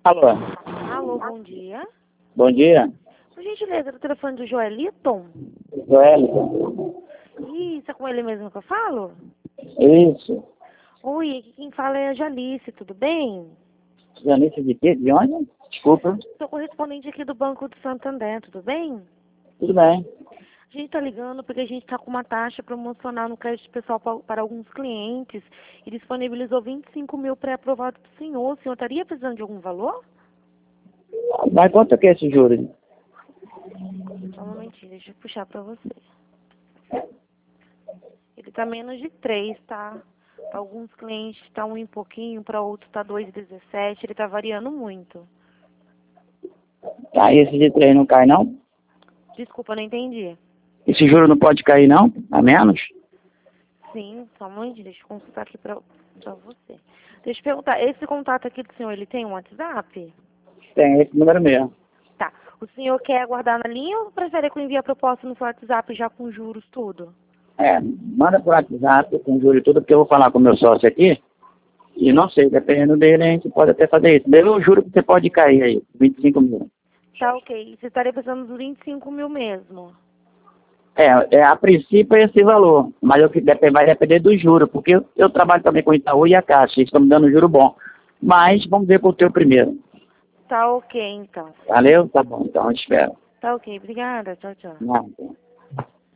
Alô, Alô, bom dia. bom dia. Por gentileza, do telefone do Joeliton? Joelito. Isso, é com ele mesmo que eu falo? Isso. Oi, aqui quem fala é a Jalice, tudo bem? Janice de quê? De onde? Desculpa. Sou correspondente aqui do Banco do Santander, tudo bem? Tudo bem. A gente tá ligando porque a gente tá com uma taxa promocional no crédito pessoal para alguns clientes e disponibilizou 25 mil pré-aprovados do senhor. O senhor estaria precisando de algum valor? Mas quanto que é esse juros? Só um momentinho, deixa eu puxar pra você. Ele tá menos de 3, tá? Pra alguns clientes tá 1 e pouquinho, para outros tá 2,17, ele tá variando muito. Tá, esse de 3 não cai, não? Desculpa, não entendi. Esse juro não pode cair, não? A menos? Sim, só um momentinho, deixa eu consultar aqui pra você. Deixa eu perguntar, esse contato aqui do senhor, ele tem um WhatsApp? Tem, esse número mesmo. Tá. O senhor quer aguardar na linha ou prefere que eu envie a proposta no seu WhatsApp já com juros tudo? Manda por WhatsApp com juro e tudo, porque eu vou falar com o meu sócio aqui. E não sei, dependendo dele, a gente pode até fazer isso. Eu juro que você pode cair aí, 25 mil. Tá, ok. Você estaria precisando dos 25 mil mesmo? A princípio é esse valor, mas vai depender do juro, porque eu trabalho também com o Itaú e a Caixa, eles estão me dando juro bom. Mas vamos ver por teu primeiro. Tá, ok, então. Valeu? Tá bom, então eu espero. Tá, ok. Obrigada. Tchau, tchau. Nada.